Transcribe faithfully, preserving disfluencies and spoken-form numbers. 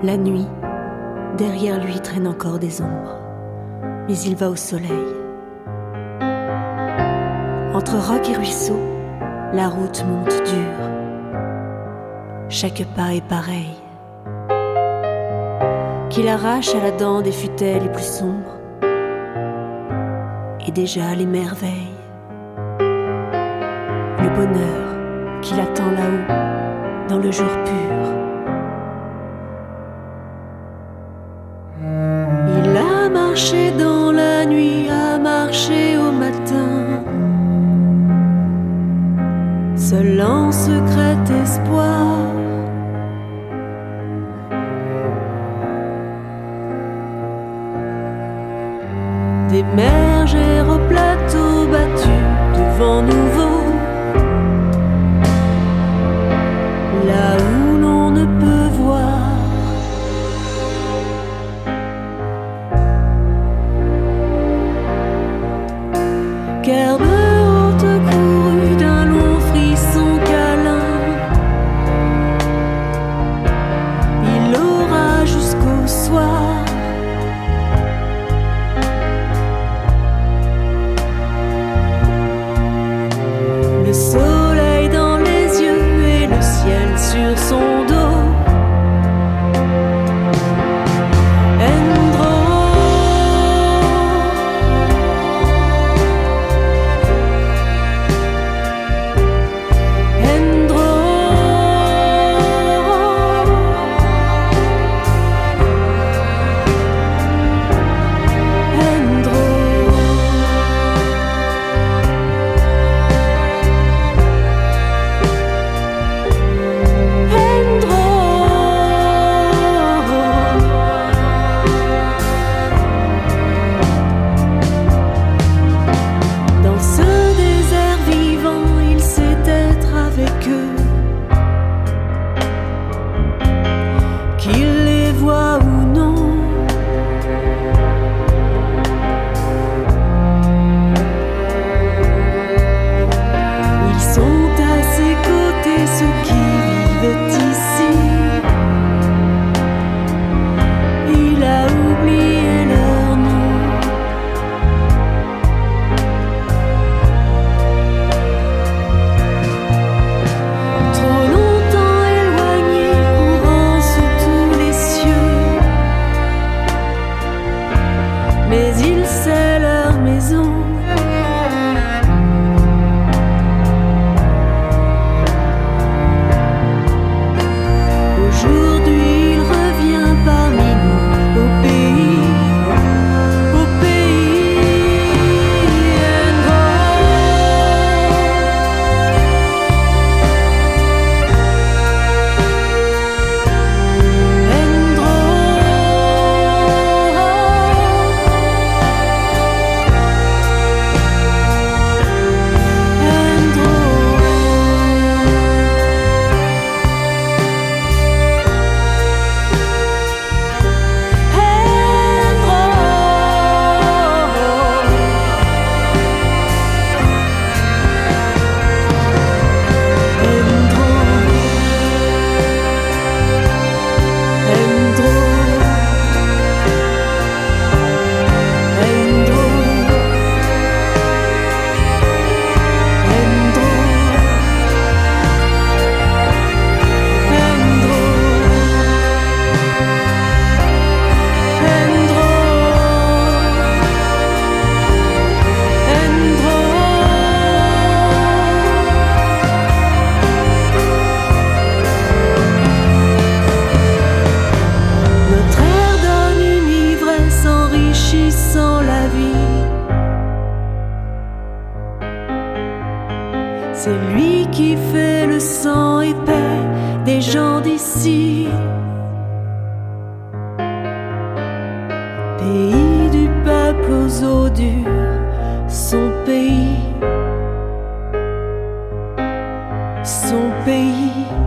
La nuit, derrière lui traîne encore des ombres, mais il va au soleil. Entre roc et ruisseau, la route monte dure. Chaque pas est pareil, qu'il arrache à la dent des futaies les plus sombres, et déjà les merveilles, le bonheur qui l'attend là-haut, dans le jour pur. Il a marché dans la nuit, a marché au matin, seul en secret espoir. Des bergères au plateau battu de vent nouveau, là où l'on ne peut voir. Qu'herbe haute courue d'un long frisson câlin, il aura jusqu'au soir. Le soleil dans les yeux et le ciel sur son dos. Qu'il les voit ou non, ils sont à ses côtés, ceux qui vivent ici. Il a oublié leur nom. Trop longtemps éloigné, courant sous tous les cieux, mais il sait leur maison. Aujourd'hui il revient parmi nous, au pays, au pays Ndro. Ndro. Notre air donne une ivresse enrichissant la vie. C'est lui qui fait le sang épais des gens d'ici. Pays du peuple aux eaux dures, son pays, son pays.